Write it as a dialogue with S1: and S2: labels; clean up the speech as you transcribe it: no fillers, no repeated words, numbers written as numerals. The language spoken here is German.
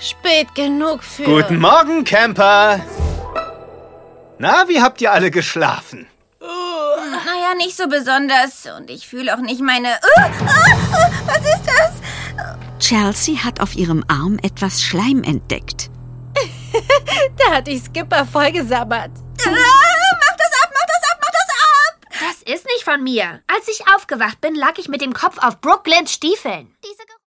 S1: Spät genug für...
S2: Guten Morgen, Camper. Na, wie habt ihr alle geschlafen?
S3: Naja, nicht so besonders. Und ich fühle auch nicht meine... was ist das?
S4: Chelsea hat auf ihrem Arm etwas Schleim entdeckt.
S1: Da hat die Skipper vollgesabbert.
S3: Mach das ab!
S5: Das ist nicht von mir. Als ich aufgewacht bin, lag ich mit dem Kopf auf Brooklyns Stiefeln.